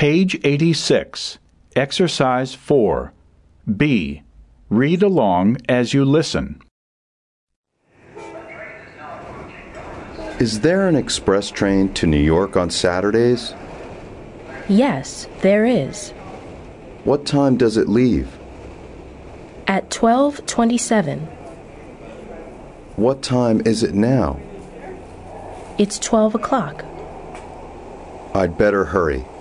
Page 86, Exercise 4. B. Read along as you listen. Is there an express train to New York on Saturdays? Yes, there is. What time does it leave? At 12:27. What time is it now? It's 12 o'clock. I'd better hurry.